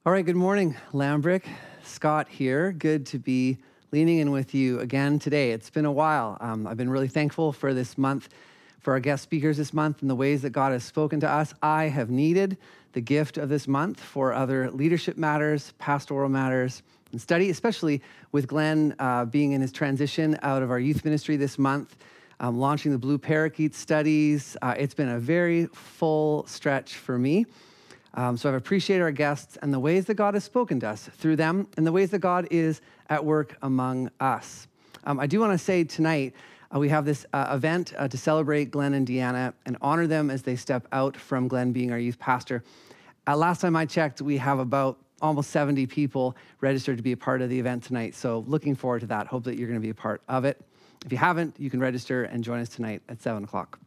All right, good morning, Lambrick. Scott here. Good to be leaning in with you again today. It's been a while. I've been really thankful for this month, for our guest speakers this month, and the ways that God has spoken to us. I have needed the gift of this month for other leadership matters, pastoral matters, and study, especially with Glenn being in his transition out of our youth ministry this month, launching the Blue Parakeet studies. It's been a very full stretch for me. So I've appreciated our guests and the ways that God has spoken to us through them and the ways that God is at work among us. I do want to say tonight, we have this event to celebrate Glenn and Deanna and honor them as they step out from Glenn being our youth pastor. Last time I checked, we have about almost 70 people registered to be a part of the event tonight. So looking forward to that. Hope that you're going to be a part of it. If you haven't, you can register and join us tonight at 7 o'clock.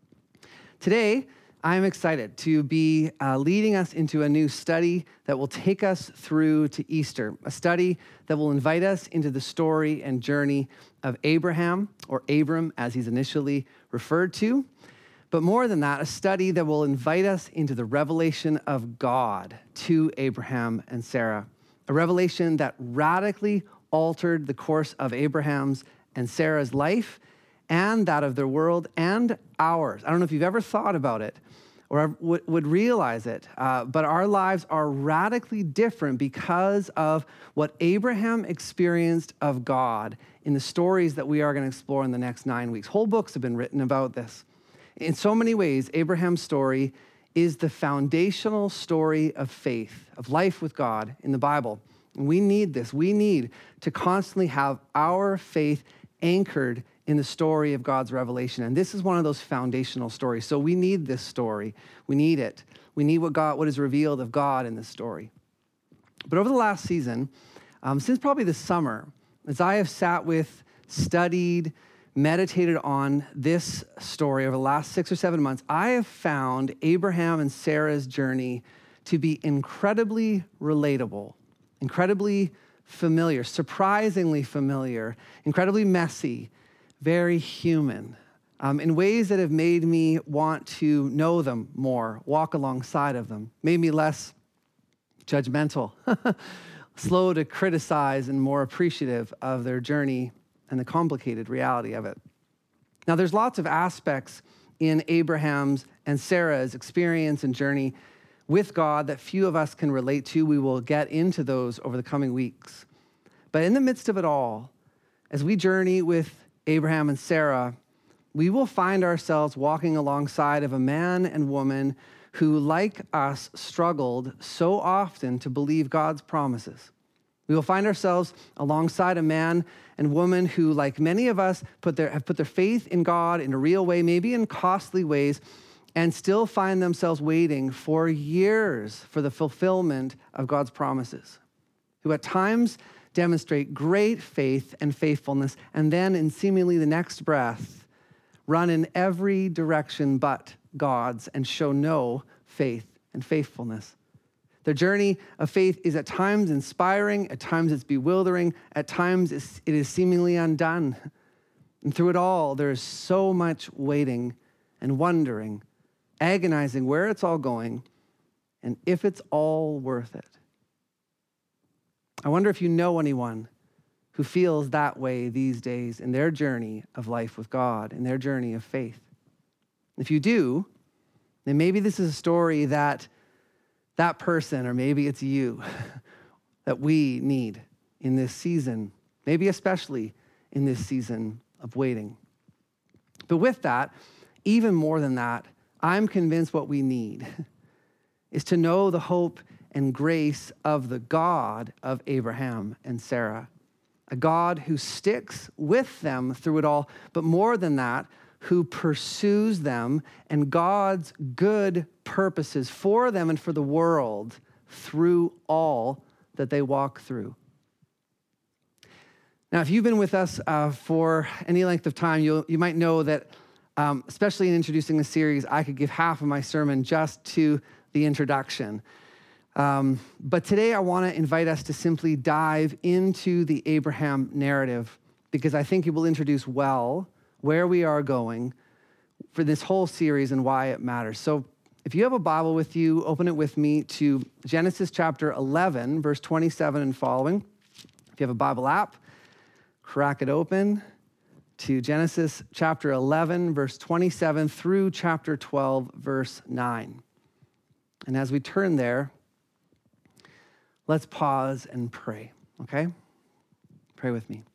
Today, I'm excited to be leading us into a new study that will take us through to Easter, a study that will invite us into the story and journey of Abraham, or Abram as he's initially referred to. But more than that, a study that will invite us into the revelation of God to Abraham and Sarah, a revelation that radically altered the course of Abraham's and Sarah's life and that of their world and ours. I don't know if you've ever thought about it or would realize it, but our lives are radically different because of what Abraham experienced of God in the stories that we are going to explore in the next 9 weeks. Whole books have been written about this. In so many ways, Abraham's story is the foundational story of faith, of life with God in the Bible. And we need this. We need to constantly have our faith anchored in the story of God's revelation. And this is one of those foundational stories. So we need this story. We need it. We need what is revealed of God in this story. But over the last season, since probably the summer, as I have sat with, studied, meditated on this story over the last 6 or 7 months, I have found Abraham and Sarah's journey to be incredibly relatable, incredibly familiar, surprisingly familiar, incredibly messy, very human, in ways that have made me want to know them more, walk alongside of them, made me less judgmental, slow to criticize, and more appreciative of their journey and the complicated reality of it. Now, there's lots of aspects in Abraham's and Sarah's experience and journey with God that few of us can relate to. We will get into those over the coming weeks. But in the midst of it all, as we journey with Abraham and Sarah, we will find ourselves walking alongside of a man and woman who, like us, struggled so often to believe God's promises. We will find ourselves alongside a man and woman who, like many of us, have put their faith in God in a real way, maybe in costly ways, and still find themselves waiting for years for the fulfillment of God's promises, who at times demonstrate great faith and faithfulness, and then in seemingly the next breath, run in every direction but God's and show no faith and faithfulness. Their journey of faith is at times inspiring, at times it's bewildering, at times it is seemingly undone. And through it all, there is so much waiting and wondering, agonizing where it's all going and if it's all worth it. I wonder if you know anyone who feels that way these days in their journey of life with God, in their journey of faith. If you do, then maybe this is a story that person, or maybe it's you, that we need in this season, maybe especially in this season of waiting. But with that, even more than that, I'm convinced what we need is to know the hope and grace of the God of Abraham and Sarah, a God who sticks with them through it all, but more than that, who pursues them and God's good purposes for them and for the world through all that they walk through. Now, if you've been with us for any length of time, you might know that, especially in introducing the series, I could give half of my sermon just to the introduction. But today I want to invite us to simply dive into the Abraham narrative, because I think it will introduce well where we are going for this whole series and why it matters. So If you have a Bible with you, open it with me to Genesis chapter 11, verse 27 and following. If you have a Bible app, crack it open to Genesis chapter 11, verse 27 through chapter 12, verse 9. And as we turn there, let's pause and pray, okay? Pray with me.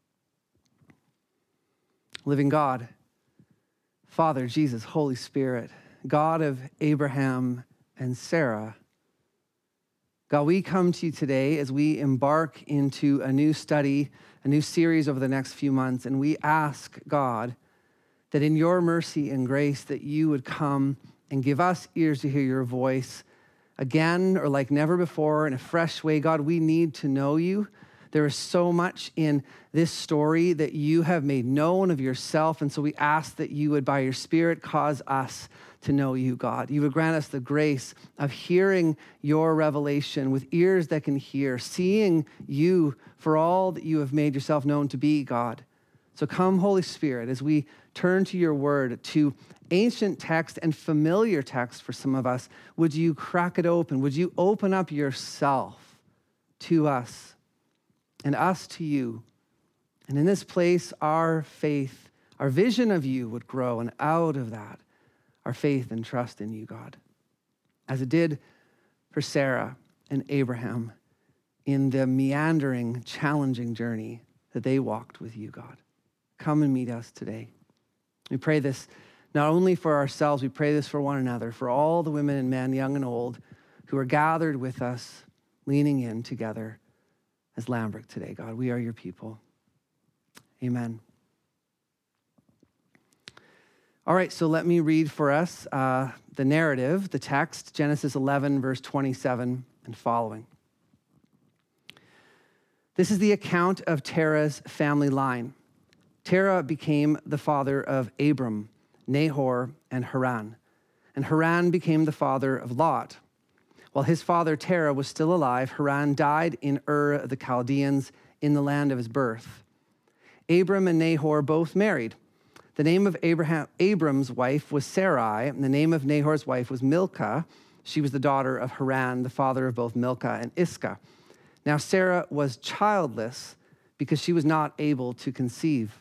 Living God, Father, Jesus, Holy Spirit, God of Abraham and Sarah, God, we come to you today as we embark into a new study, a new series over the next few months, and we ask, God, that in your mercy and grace that you would come and give us ears to hear your voice again or like never before in a fresh way. God, we need to know you. There is so much in this story that you have made known of yourself, and so we ask that you would, by your Spirit, cause us to know you, God. You would grant us the grace of hearing your revelation with ears that can hear, seeing you for all that you have made yourself known to be, God. So come, Holy Spirit, as we turn to your word, to ancient text and familiar text for some of us, would you crack it open? Would you open up yourself to us and us to you? And in this place, our faith, our vision of you would grow, and out of that, our faith and trust in you, God, as it did for Sarah and Abraham in the meandering, challenging journey that they walked with you, God. Come and meet us today. We pray this not only for ourselves, we pray this for one another, for all the women and men, young and old, who are gathered with us, leaning in together as Lambrick today, God. We are your people. Amen. All right, so let me read for us the narrative, the text, Genesis 11, verse 27 and following. This is the account of Terah's family line. Terah became the father of Abram, Nahor, and Haran. And Haran became the father of Lot. While his father Terah was still alive, Haran died in Ur of the Chaldeans in the land of his birth. Abram and Nahor both married. The name of Abram's wife was Sarai, and the name of Nahor's wife was Milcah. She was the daughter of Haran, the father of both Milcah and Iscah. Now Sarah was childless because she was not able to conceive.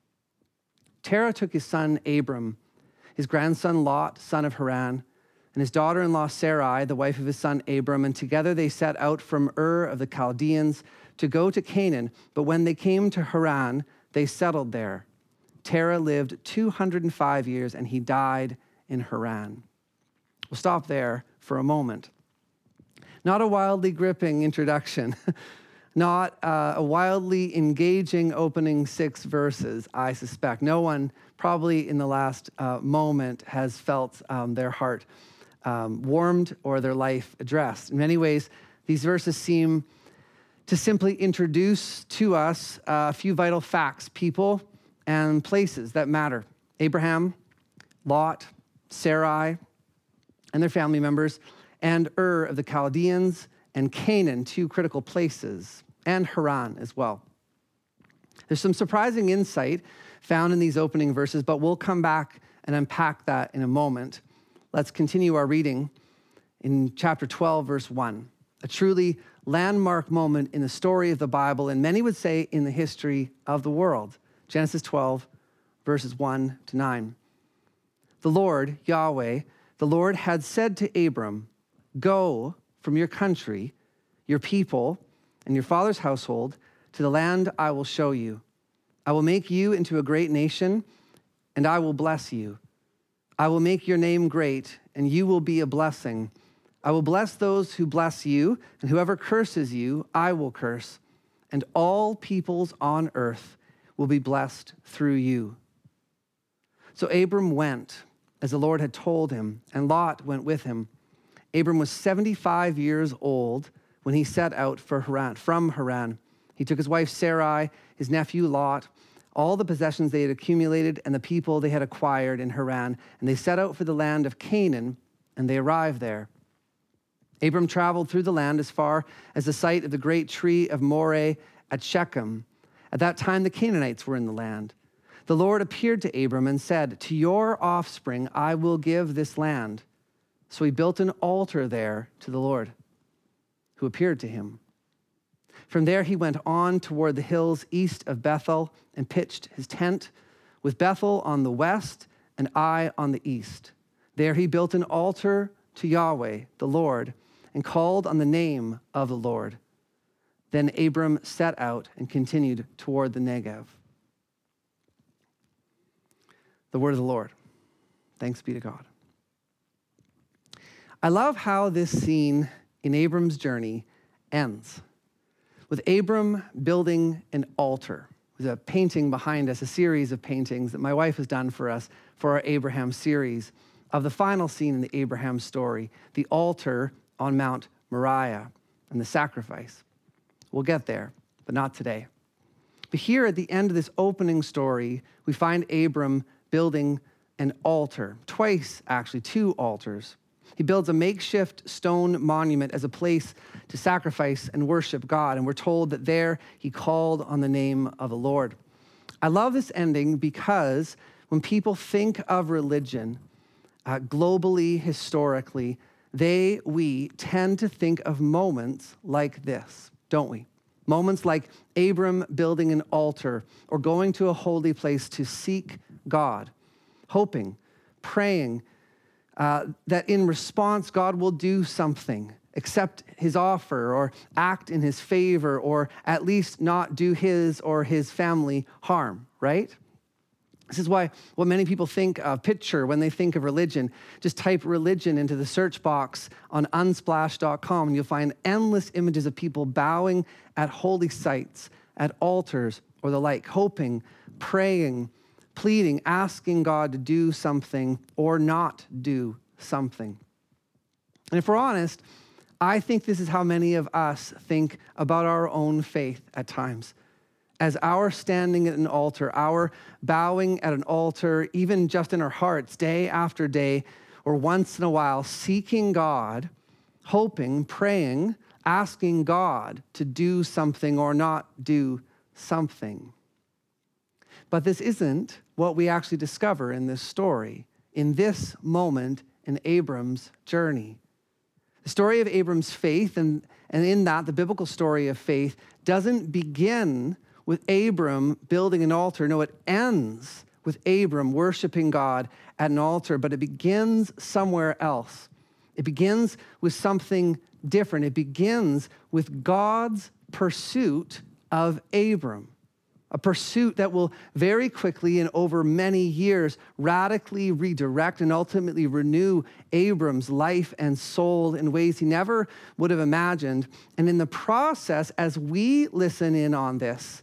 Terah took his son Abram, his grandson Lot, son of Haran, and his daughter-in-law Sarai, the wife of his son Abram, and together they set out from Ur of the Chaldeans to go to Canaan. But when they came to Haran, they settled there. Terah lived 205 years, and he died in Haran. We'll stop there for a moment. Not a wildly gripping introduction, not a wildly engaging opening 6 verses, I suspect. No one probably in the last moment has felt their heart warmed or their life addressed. In many ways, these verses seem to simply introduce to us a few vital facts, people and places that matter. Abraham, Lot, Sarai, and their family members, and Ur of the Chaldeans, and Canaan, 2 critical places, and Haran as well. There's some surprising insight found in these opening verses, but we'll come back and unpack that in a moment. Let's continue our reading in chapter 12, verse 1, a truly landmark moment in the story of the Bible, and many would say in the history of the world. Genesis 12, verses 1 to 9. The Lord, Yahweh, the Lord had said to Abram, "Go from your country, your people, and your father's household to the land I will show you. I will make you into a great nation, and I will bless you. I will make your name great, and you will be a blessing. I will bless those who bless you, and whoever curses you, I will curse. And all peoples on earth will be blessed through you." So Abram went, as the Lord had told him, and Lot went with him. Abram was 75 years old when he set out from Haran. He took his wife Sarai, his nephew Lot, all the possessions they had accumulated, and the people they had acquired in Haran, and they set out for the land of Canaan, and they arrived there. Abram traveled through the land as far as the site of the great tree of Moreh at Shechem. At that time, the Canaanites were in the land. The Lord appeared to Abram and said, "To your offspring I will give this land." So he built an altar there to the Lord, who appeared to him. From there he went on toward the hills east of Bethel and pitched his tent, with Bethel on the west and Ai on the east. There he built an altar to Yahweh, the Lord, and called on the name of the Lord. Then Abram set out and continued toward the Negev. The word of the Lord. Thanks be to God. I love how this scene in Abram's journey ends with Abram building an altar. There's a painting behind us, a series of paintings that my wife has done for us for our Abraham series of the final scene in the Abraham story, the altar on Mount Moriah and the sacrifice. We'll get there, but not today. But here at the end of this opening story, we find Abram building an altar, twice actually, 2 altars. He builds a makeshift stone monument as a place to sacrifice and worship God. And we're told that there he called on the name of the Lord. I love this ending because when people think of religion, globally, historically, we tend to think of moments like this, don't we? Moments like Abram building an altar or going to a holy place to seek God, hoping, praying, that in response, God will do something, accept his offer or act in his favor or at least not do his or his family harm, right? This is what many people picture when they think of religion. Just type religion into the search box on unsplash.com and you'll find endless images of people bowing at holy sites, at altars or the like, hoping, praying, pleading, asking God to do something or not do something. And if we're honest, I think this is how many of us think about our own faith at times. As our standing at an altar, our bowing at an altar, even just in our hearts, day after day, or once in a while, seeking God, hoping, praying, asking God to do something or not do something. But this isn't what we actually discover in this story, in this moment in Abram's journey. The story of Abram's faith, and in that, the biblical story of faith, doesn't begin with Abram building an altar. No, it ends with Abram worshiping God at an altar, but it begins somewhere else. It begins with something different. It begins with God's pursuit of Abram. A pursuit that will very quickly and over many years radically redirect and ultimately renew Abram's life and soul in ways he never would have imagined. And in the process, as we listen in on this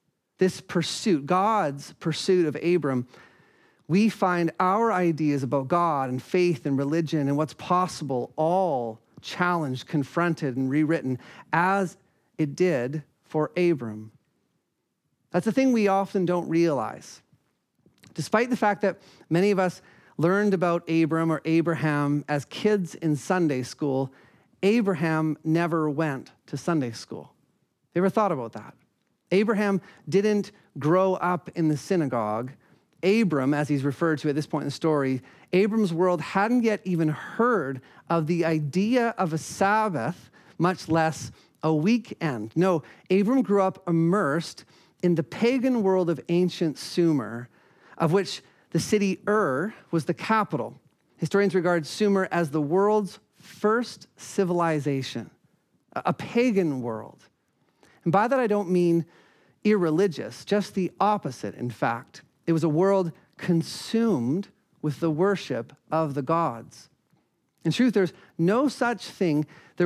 pursuit, God's pursuit of Abram, we find our ideas about God and faith and religion and what's possible all challenged, confronted, and rewritten as it did for Abram. That's the thing we often don't realize. Despite the fact that many of us learned about Abram or Abraham as kids in Sunday school, Abraham never went to Sunday school. You ever thought about that? Abraham didn't grow up in the synagogue. Abram, as he's referred to at this point in the story, Abram's world hadn't yet even heard of the idea of a Sabbath, much less a weekend. No, Abram grew up immersed in the pagan world of ancient Sumer, of which the city Ur was the capital. Historians regard Sumer as the world's first civilization, a pagan world. And by that I don't mean irreligious, just the opposite, in fact. It was a world consumed with the worship of the gods. In truth, there was no such thing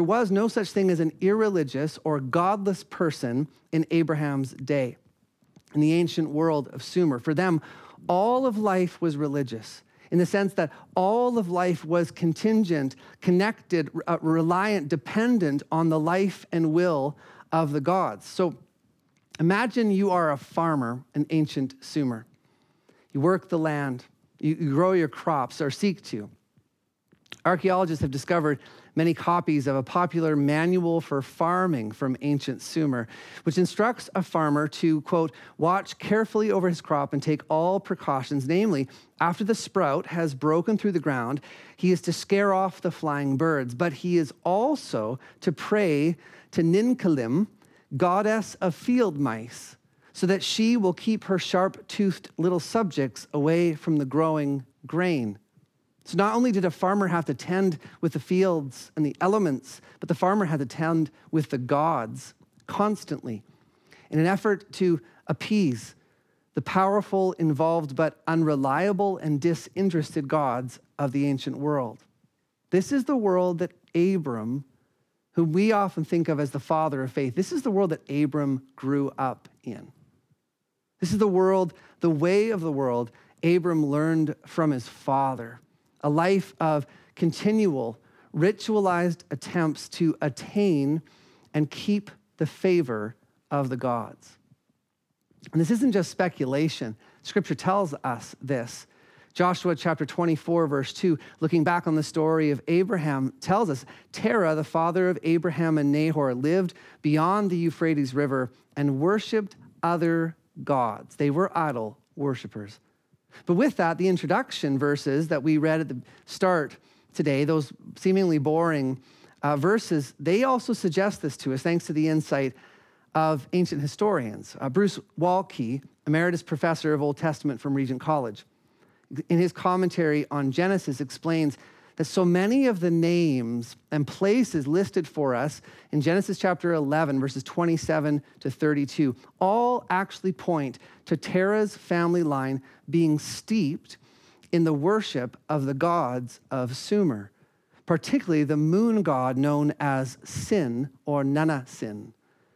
as an irreligious or godless person in Abraham's day, in the ancient world of Sumer. For them, all of life was religious, in the sense that all of life was contingent, connected, reliant, dependent on the life and will of the gods. So imagine you are a farmer in ancient Sumer. You work the land, you grow your crops, or seek to. Archaeologists have discovered many copies of a popular manual for farming from ancient Sumer, which instructs a farmer to, quote, watch carefully over his crop and take all precautions. Namely, after the sprout has broken through the ground, he is to scare off the flying birds, but he is also to pray to Ninkalim, goddess of field mice, so that she will keep her sharp-toothed little subjects away from the growing grain. So not only did a farmer have to tend with the fields and the elements, but the farmer had to tend with the gods constantly in an effort to appease the powerful, involved, but unreliable and disinterested gods of the ancient world. This is the world that Abram, whom we often think of as the father of faith, this is the world that Abram grew up in. This is the world, the way of the world Abram learned from his father, a life of continual, ritualized attempts to attain and keep the favor of the gods. And this isn't just speculation. Scripture tells us this. Joshua chapter 24, verse 2, looking back on the story of Abraham, tells us, Terah, the father of Abraham and Nahor, lived beyond the Euphrates River and worshiped other gods. They were idol worshipers. But with that, the introduction verses that we read at the start today, those seemingly boring verses, they also suggest this to us, thanks to the insight of ancient historians. Bruce Waltke, emeritus professor of Old Testament from Regent College, in his commentary on Genesis explains that so many of the names and places listed for us in Genesis chapter 11, verses 27 to 32, all actually point to Terah's family line being steeped in the worship of the gods of Sumer, particularly the moon god known as Sin or Nana-Sin.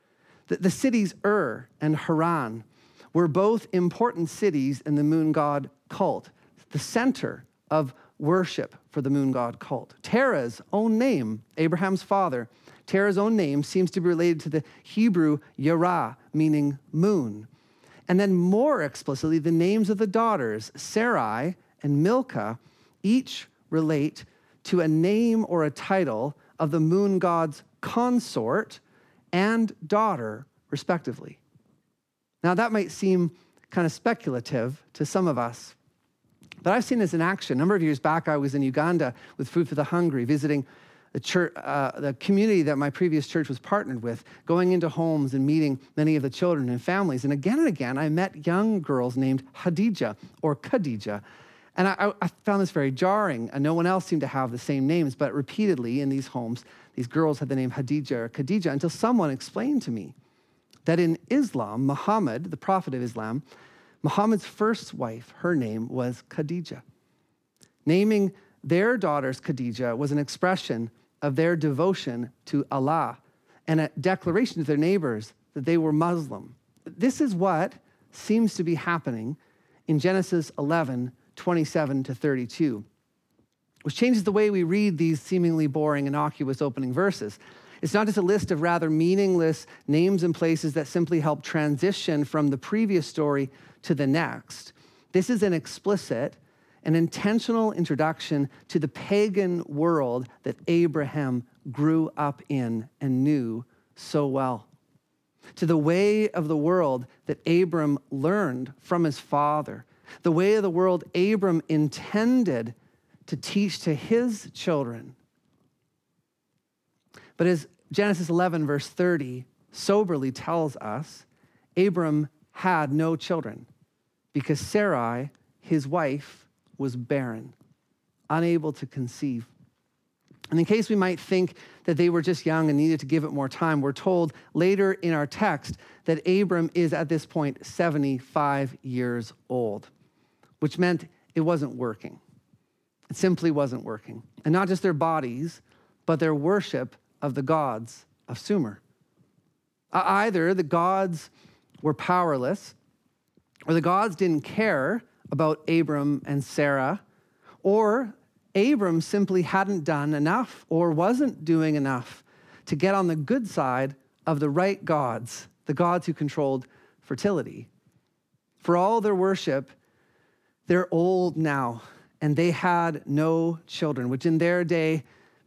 The cities Ur and Haran were both important cities in the moon god cult, the center of worship for the moon god cult. Terah's own name, Abraham's father, Terah's own name seems to be related to the Hebrew Yerah, meaning moon. And then more explicitly, the names of the daughters, Sarai and Milcah, each relate to a name or a title of the moon god's consort and daughter, respectively. Now, that might seem kind of speculative to some of us, but I've seen this in action. A number of years back, I was in Uganda with Food for the Hungry, visiting the church, the community that my previous church was partnered with, going into homes and meeting many of the children and families. And again, I met young girls named Hadija or Khadija. And I found this very jarring. And no one else seemed to have the same names, but repeatedly in these homes, these girls had the name Hadija or Khadija until someone explained to me that in Islam, Muhammad, the prophet of Islam, Muhammad's first wife, her name was Khadija. Naming their daughters Khadija was an expression of their devotion to Allah and a declaration to their neighbors that they were Muslim. This is what seems to be happening in Genesis 11, 27 to 32, which changes the way we read these seemingly boring, innocuous opening verses. It's not just a list of rather meaningless names and places that simply help transition from the previous story to the next. This is an explicit and intentional introduction to the pagan world that Abraham grew up in and knew so well, to the way of the world that Abram learned from his father, the way of the world Abram intended to teach to his children. But as Genesis 11, verse 30 soberly tells us, Abram had no children because Sarai, his wife, was barren, unable to conceive. And in case we might think that they were just young and needed to give it more time, we're told later in our text that Abram is at this point 75 years old, which meant it wasn't working. It simply wasn't working. And not just their bodies, but their worship of the gods of Sumer. Either the gods were powerless, or the gods didn't care about Abram and Sarah, or Abram simply hadn't done enough or wasn't doing enough to get on the good side of the right gods, the gods who controlled fertility. For all their worship, they're old now, and they had no children, which in their day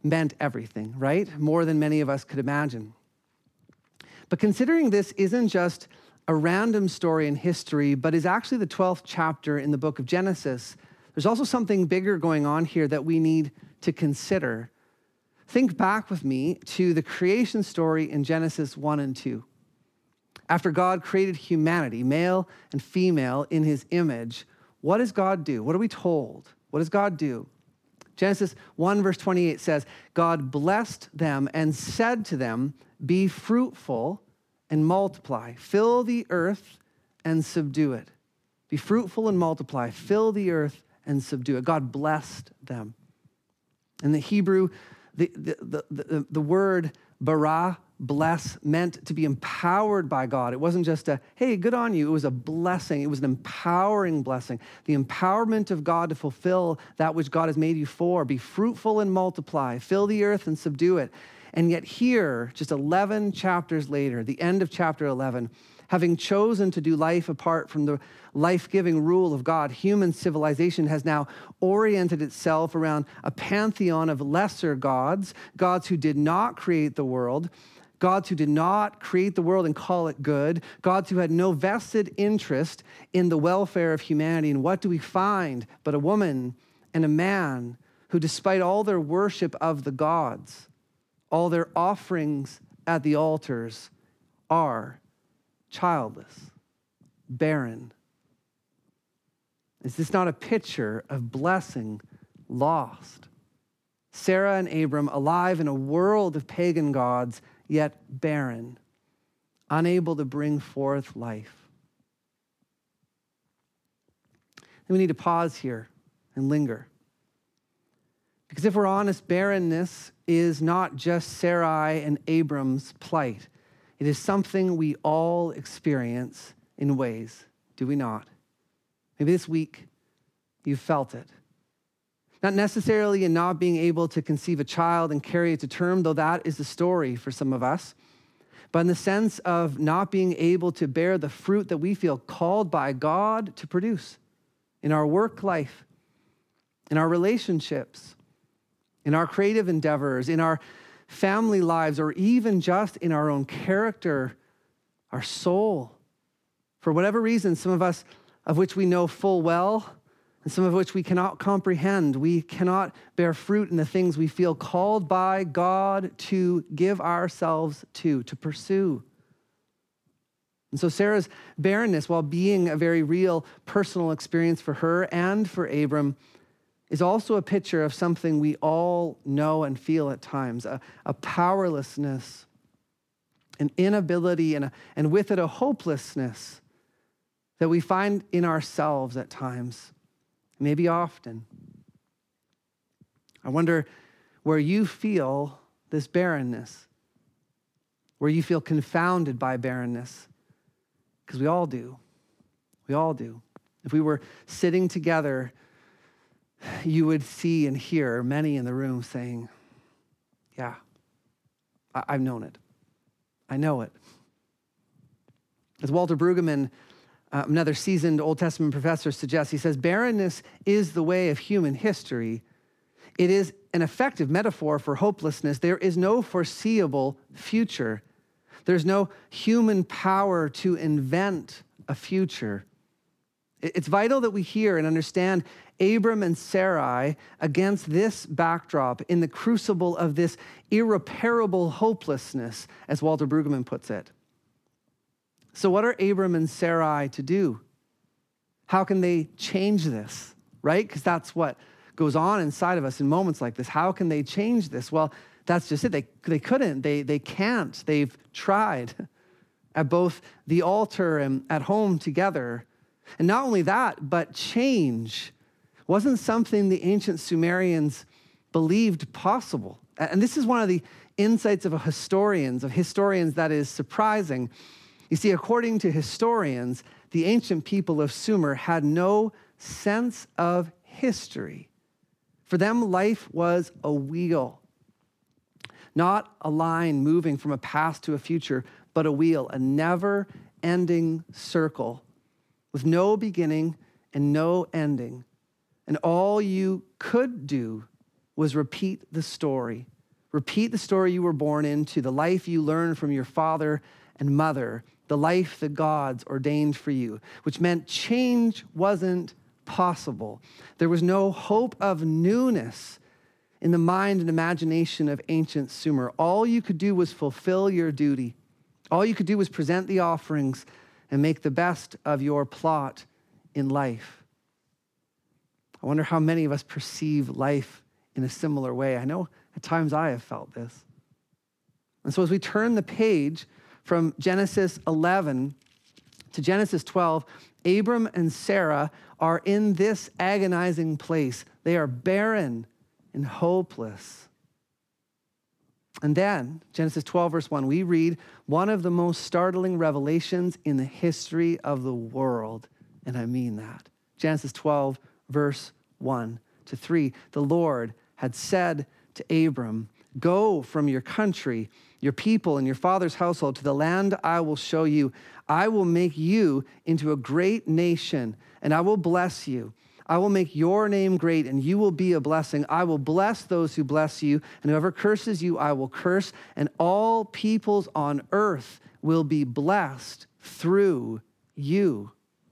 meant everything, right? More than many of us could imagine. But considering this isn't just a random story in history, but is actually the 12th chapter in the book of Genesis, there's also something bigger going on here that we need to consider. Think back with me to the creation story in Genesis 1 and 2. After God created humanity, male and female, in his image, what does God do? What are we told? What does God do? Genesis 1 verse 28 says, God blessed them and said to them, be fruitful and multiply. Fill the earth and subdue it. Be fruitful and multiply. Fill the earth and subdue it. God blessed them. In the Hebrew, the word bara, bless, meant to be empowered by God. It wasn't just a, hey, good on you. It was a blessing. It was an empowering blessing. The empowerment of God to fulfill that which God has made you for. Be fruitful and multiply. Fill the earth and subdue it. And yet here, just 11 chapters later, the end of chapter 11, having chosen to do life apart from the life-giving rule of God, human civilization has now oriented itself around a pantheon of lesser gods, gods who did not create the world, gods who did not create the world and call it good, gods who had no vested interest in the welfare of humanity. And what do we find but a woman and a man who, despite all their worship of the gods, all their offerings at the altars, are childless, barren? Is this not a picture of blessing lost? Sarah and Abram, alive in a world of pagan gods, yet barren, unable to bring forth life. And we need to pause here and linger. Because if we're honest, barrenness is not just Sarai and Abram's plight. It is something we all experience in ways, do we not? Maybe this week you've felt it. Not necessarily in not being able to conceive a child and carry it to term, though that is the story for some of us, but in the sense of not being able to bear the fruit that we feel called by God to produce in our work life, in our relationships, in our creative endeavors, in our family lives, or even just in our own character, our soul. For whatever reason, some of us of which we know full well, and some of which we cannot comprehend. We cannot bear fruit in the things we feel called by God to give ourselves to pursue. And so Sarah's barrenness, while being a very real personal experience for her and for Abram, is also a picture of something we all know and feel at times, a powerlessness, an inability, and with it a hopelessness that we find in ourselves at times, maybe often. I wonder where you feel this barrenness, where you feel confounded by barrenness, because we all do. We all do. If we were sitting together, you would see and hear many in the room saying, yeah, I've known it. I know it. As Walter Brueggemann, another seasoned Old Testament professor, suggests, he says, barrenness is the way of human history. It is an effective metaphor for hopelessness. There is no foreseeable future. There's no human power to invent a future. It's vital that we hear and understand Abram and Sarai against this backdrop in the crucible of this irreparable hopelessness, as Walter Brueggemann puts it. So what are Abram and Sarai to do? How can they change this, right? Because that's what goes on inside of us in moments like this. How can they change this? Well, that's just it. They couldn't. They can't. They've tried at both the altar and at home together. And not only that, but change wasn't something the ancient Sumerians believed possible. And this is one of the insights of historians that is surprising. You see, according to historians, the ancient people of Sumer had no sense of history. For them, life was a wheel, not a line moving from a past to a future, but a wheel, a never-ending circle with no beginning and no ending. And all you could do was repeat the story Repeat the story you were born into, the life you learned from your father and mother, the life the gods ordained for you, which meant change wasn't possible. There was no hope of newness in the mind and imagination of ancient Sumer. All you could do was fulfill your duty. All you could do was present the offerings and make the best of your plot in life. I wonder how many of us perceive life in a similar way. I know at times I have felt this. And so as we turn the page from Genesis 11 to Genesis 12, Abram and Sarah are in this agonizing place. They are barren and hopeless. And then, Genesis 12, verse 1, we read one of the most startling revelations in the history of the world. And I mean that. Genesis 12, verse 1 to 3. The Lord had said to Abram, "Go from your country, your people, and your father's household to the land I will show you. I will make you into a great nation, and I will bless you. I will make your name great, and you will be a blessing. I will bless those who bless you, and whoever curses you, I will curse, and all peoples on earth will be blessed through you."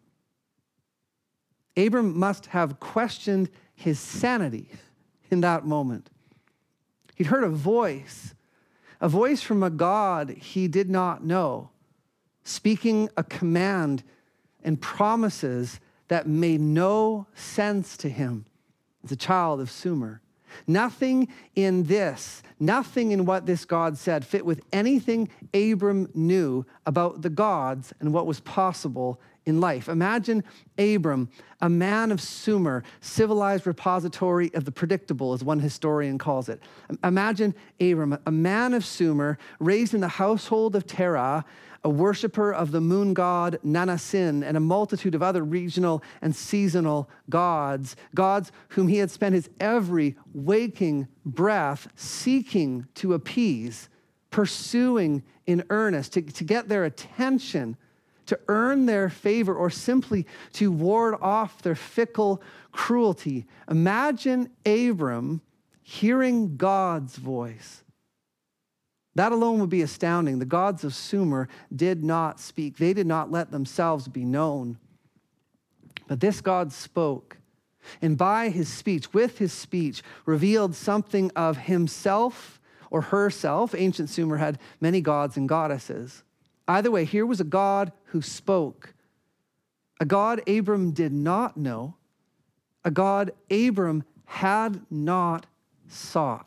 Abram must have questioned his sanity in that moment. He'd heard a voice from a God he did not know, speaking a command and promises that made no sense to him as a child of Sumer. Nothing in what this God said fit with anything Abram knew about the gods and what was possible in life. Imagine Abram, a man of Sumer, civilized repository of the predictable, as one historian calls it. Imagine Abram, a man of Sumer, raised in the household of Terah, a worshiper of the moon god Nanasin, and a multitude of other regional and seasonal gods whom he had spent his every waking breath seeking to appease, pursuing in earnest, to get their attention, to earn their favor, or simply to ward off their fickle cruelty. Imagine Abram hearing God's voice. That alone would be astounding. The gods of Sumer did not speak. They did not let themselves be known. But this God spoke, and by his speech, with his speech, revealed something of himself or herself. Ancient Sumer had many gods and goddesses. Either way, here was a God who spoke, a God Abram did not know, a God Abram had not sought.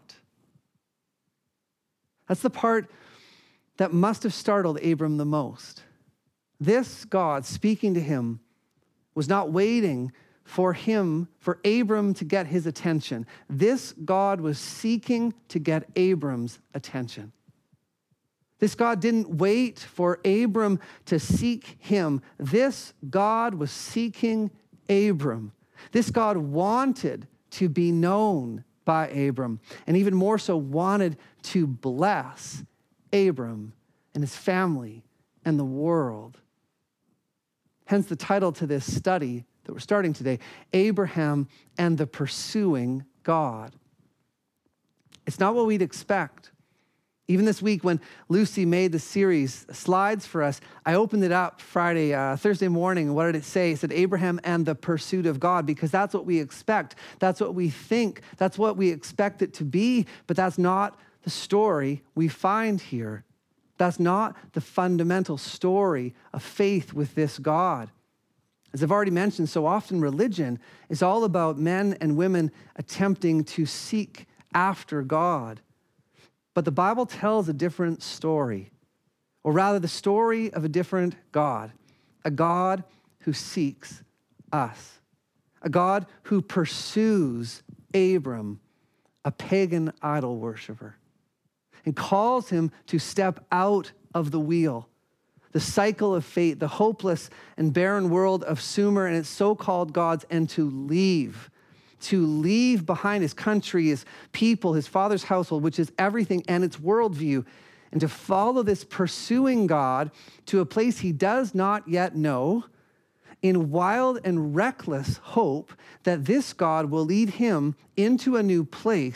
That's the part that must have startled Abram the most. This God speaking to him was not waiting for Abram to get his attention. This God was seeking to get Abram's attention. This God didn't wait for Abram to seek him. This God was seeking Abram. This God wanted to be known by Abram, and even more so wanted to bless Abram and his family and the world. Hence the title to this study that we're starting today, Abraham and the Pursuing God. It's not what we'd expect. Even this week when Lucy made the series slides for us, I opened it up Thursday morning, and what did it say? It said Abraham and the pursuit of God, because that's what we expect. That's what we think. That's what we expect it to be, but that's not the story we find here. That's not the fundamental story of faith with this God. As I've already mentioned, so often religion is all about men and women attempting to seek after God. But the Bible tells a different story, or rather the story of a different God, a God who seeks us, a God who pursues Abram, a pagan idol worshiper, and calls him to step out of the wheel, the cycle of fate, the hopeless and barren world of Sumer and its so-called gods, and to leave behind his country, his people, his father's household, which is everything, and its worldview, and to follow this pursuing God to a place he does not yet know, in wild and reckless hope that this God will lead him into a new place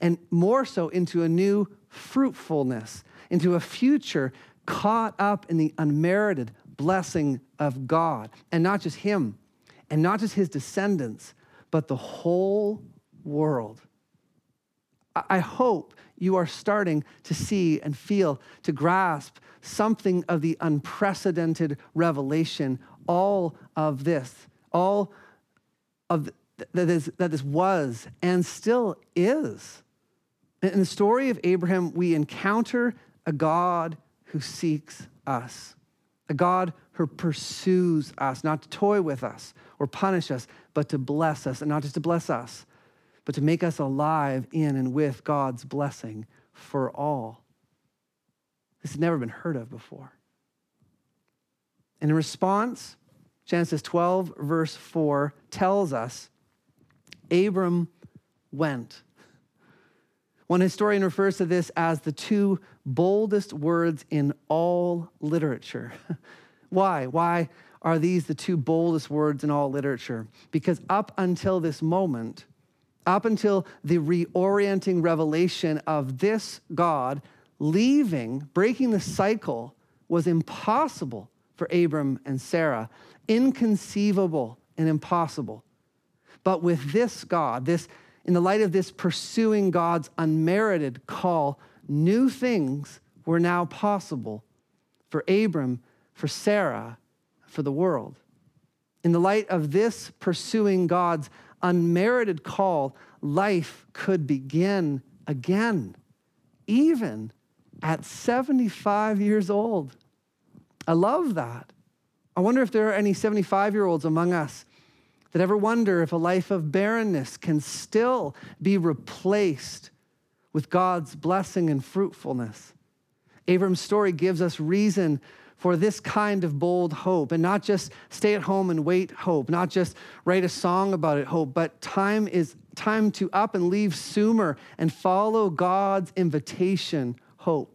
and more so into a new fruitfulness, into a future caught up in the unmerited blessing of God. And not just him, and not just his descendants, but the whole world. I hope you are starting to see and feel, to grasp something of the unprecedented revelation, all of this, all of that this was and still is. In the story of Abraham, we encounter a God who seeks us, a God who pursues us, not to toy with us or punish us, but to bless us, and not just to bless us, but to make us alive in and with God's blessing for all. This has never been heard of before. And in response, Genesis 12, verse 4 tells us, Abram went. One historian refers to this as the two boldest words in all literature. Why? Why are these the two boldest words in all literature? Because up until this moment, up until the reorienting revelation of this God breaking the cycle was impossible for Abram and Sarah, inconceivable and impossible. But with this God, in the light of this pursuing God's unmerited call, new things were now possible for Abram, for Sarah, for the world. In the light of this pursuing God's unmerited call, life could begin again, even at 75 years old. I love that. I wonder if there are any 75-year-olds among us that ever wonder if a life of barrenness can still be replaced with God's blessing and fruitfulness. Abram's story gives us reason for this kind of bold hope, and not just stay at home and wait hope, not just write a song about it hope, but time to up and leave Sumer and follow God's invitation hope.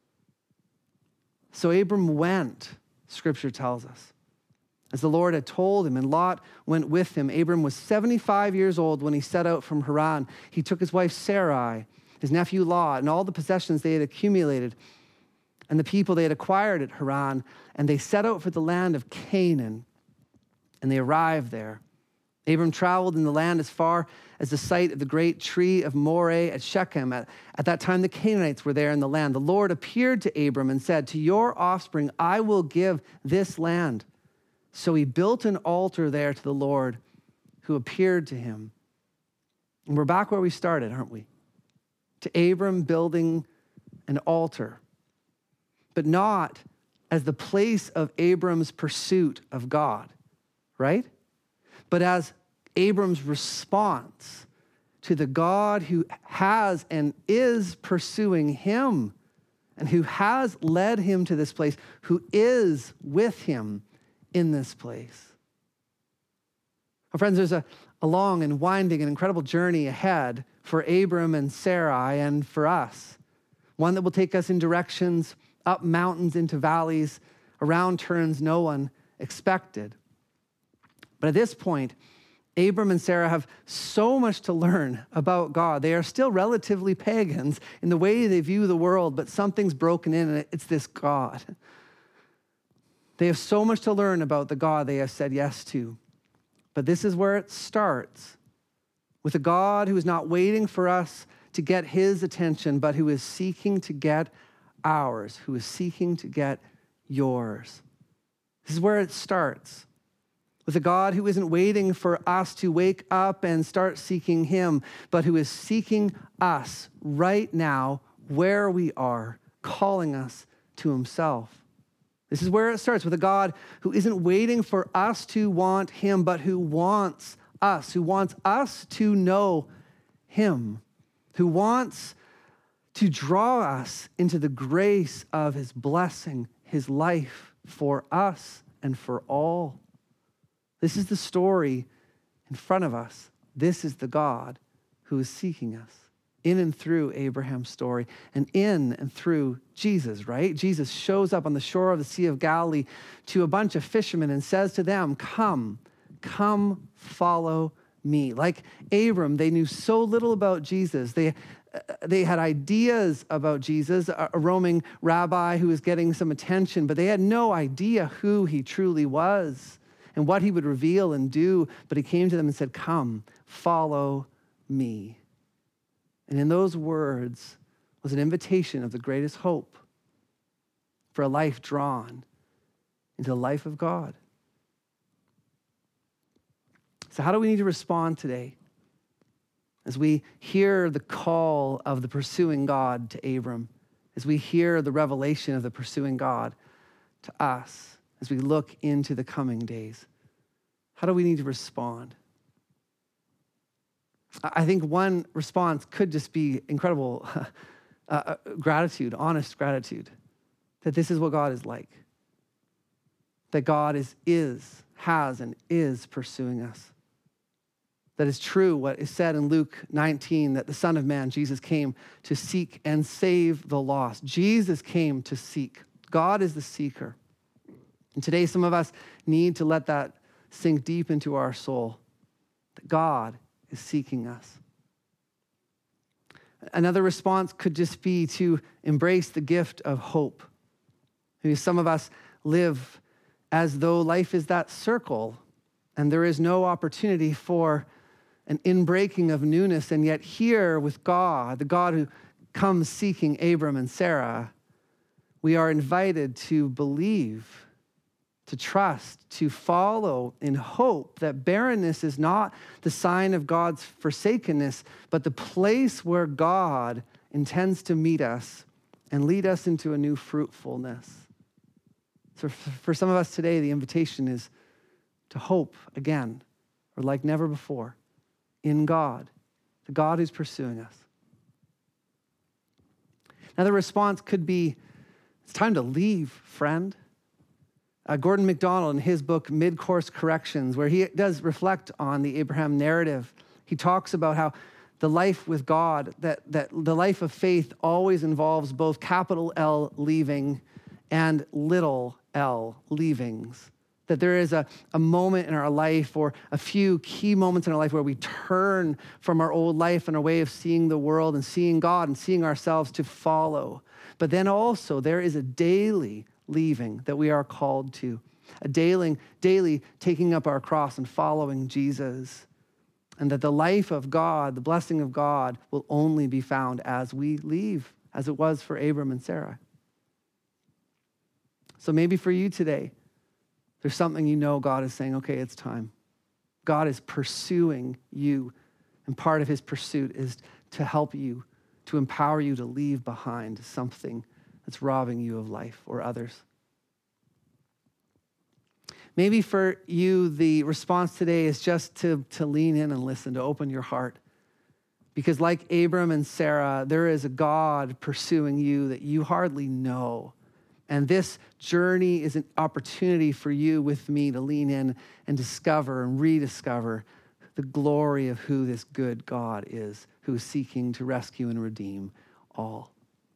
So Abram went, Scripture tells us, as the Lord had told him, and Lot went with him. Abram was 75 years old when he set out from Haran. He took his wife Sarai, his nephew Lot, and all the possessions they had accumulated, and the people they had acquired at Haran, and they set out for the land of Canaan, and they arrived there. Abram traveled in the land as far as the site of the great tree of Moreh at Shechem. At that time, the Canaanites were there in the land. The Lord appeared to Abram and said, "To your offspring I will give this land." So he built an altar there to the Lord who appeared to him. And we're back where we started, aren't we? To Abram building an altar, but not as the place of Abram's pursuit of God, right? But as Abram's response to the God who has and is pursuing him and who has led him to this place, who is with him in this place. Well, friends, there's a long and winding and incredible journey ahead for Abram and Sarai and for us. One that will take us in directions up mountains into valleys, around turns no one expected. But at this point, Abram and Sarah have so much to learn about God. They are still relatively pagans in the way they view the world, but something's broken in, and it's this God. They have so much to learn about the God they have said yes to. But this is where it starts, with a God who is not waiting for us to get his attention, but who is seeking to get ours, who is seeking to get yours. This is where it starts, with a God who isn't waiting for us to wake up and start seeking him, but who is seeking us right now where we are, calling us to himself. This is where it starts, with a God who isn't waiting for us to want him, but who wants us to know him, who wants to draw us into the grace of his blessing, his life for us and for all. This is the story in front of us. This is the God who is seeking us in and through Abraham's story and in and through Jesus, right? Jesus shows up on the shore of the Sea of Galilee to a bunch of fishermen and says to them, come follow me. Like Abram, they knew so little about Jesus. They had ideas about Jesus, a roaming rabbi who was getting some attention, but they had no idea who he truly was and what he would reveal and do. But he came to them and said, "Come, follow me." And in those words was an invitation of the greatest hope for a life drawn into the life of God. So how do we need to respond today as we hear the call of the pursuing God to Abram, as we hear the revelation of the pursuing God to us, as we look into the coming days? How do we need to respond? I think one response could just be incredible gratitude, honest gratitude, that this is what God is like, that God has and is pursuing us. That is true what is said in Luke 19, that the Son of Man, Jesus, came to seek and save the lost. Jesus came to seek. God is the seeker. And today some of us need to let that sink deep into our soul, that God is seeking us. Another response could just be to embrace the gift of hope. Maybe some of us live as though life is that circle and there is no opportunity for an inbreaking of newness. And yet here with God, the God who comes seeking Abram and Sarah, we are invited to believe, to trust, to follow in hope that barrenness is not the sign of God's forsakenness, but the place where God intends to meet us and lead us into a new fruitfulness. So for some of us today, the invitation is to hope again, or like never before, in God, the God who's pursuing us. Another response could be, it's time to leave, friend. Gordon MacDonald, in his book, Mid-Course Corrections, where he does reflect on the Abraham narrative, he talks about how the life with God, that the life of faith always involves both capital L leaving and little l leavings. That there is a moment in our life or a few key moments in our life where we turn from our old life and our way of seeing the world and seeing God and seeing ourselves to follow. But then also there is a daily leaving that we are called to, a daily taking up our cross and following Jesus. And that the life of God, the blessing of God, will only be found as we leave, as it was for Abram and Sarah. So maybe for you today, there's something you know God is saying, okay, it's time. God is pursuing you. And part of his pursuit is to help you, to empower you to leave behind something that's robbing you of life or others. Maybe for you, the response today is just to lean in and listen, to open your heart. Because like Abram and Sarah, there is a God pursuing you that you hardly know. And this journey is an opportunity for you with me to lean in and discover and rediscover the glory of who this good God is, who is seeking to rescue and redeem all.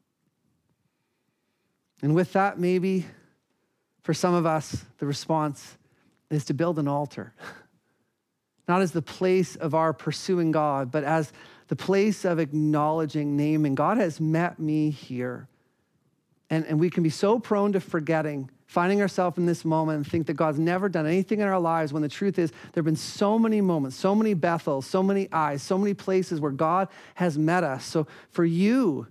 And with that, maybe for some of us, the response is to build an altar. Not as the place of our pursuing God, but as the place of acknowledging, naming, God has met me here. And we can be so prone to forgetting, finding ourselves in this moment and think that God's never done anything in our lives, when the truth is there have been so many moments, so many Bethels, so many eyes, so many places where God has met us. So for you,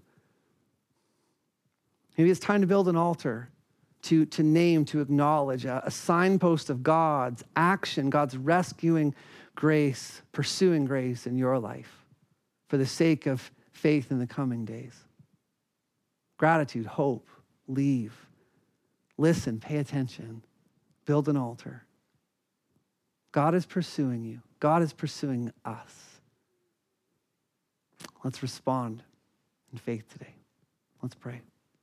maybe it's time to build an altar, to name, to acknowledge a signpost of God's action, God's rescuing grace, pursuing grace in your life for the sake of faith in the coming days. Gratitude, hope, leave, listen, pay attention, build an altar. God is pursuing you. God is pursuing us. Let's respond in faith today. Let's pray.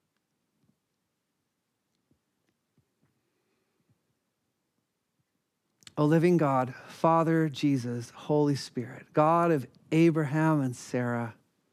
O living God, Father, Jesus, Holy Spirit, God of Abraham and Sarah,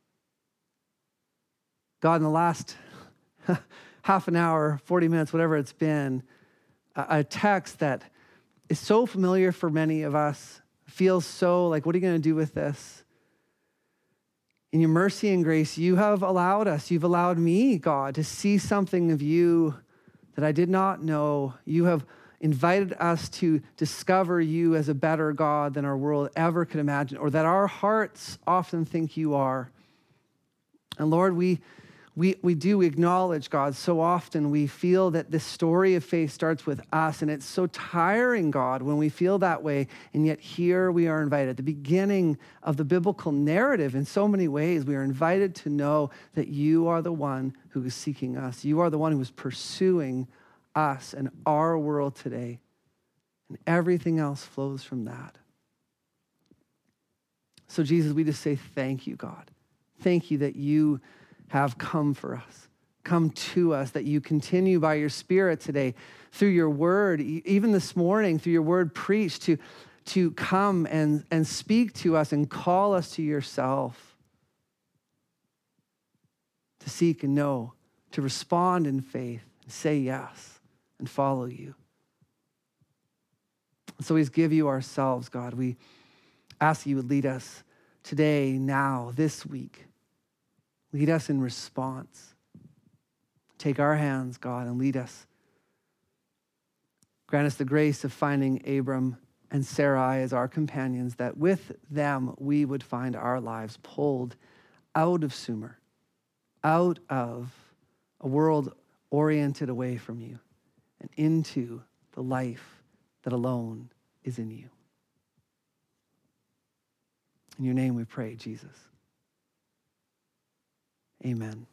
God, in the last half an hour, 40 minutes, whatever it's been, a text that is so familiar for many of us, feels so like, what are you going to do with this? In your mercy and grace, you've allowed me, God, to see something of you that I did not know. You have invited us to discover you as a better God than our world ever could imagine, or that our hearts often think you are. And Lord, we do acknowledge, God, so often we feel that this story of faith starts with us, and it's so tiring, God, when we feel that way, and yet here we are invited. At the beginning of the biblical narrative, in so many ways, we are invited to know that you are the one who is seeking us. You are the one who is pursuing us and our world today, and everything else flows from that. So Jesus, we just say thank you, God. Thank you that you have come for us, come to us, that you continue by your Spirit today through your word, even this morning through your word preached, to come and speak to us and call us to yourself, to seek and know, to respond in faith, and say yes, and follow you. So we give you ourselves, God. We ask you would lead us today, now, this week. Lead us in response. Take our hands, God, and lead us. Grant us the grace of finding Abram and Sarai as our companions, that with them we would find our lives pulled out of Sumer, out of a world oriented away from you, and into the life that alone is in you. In your name we pray, Jesus. Amen.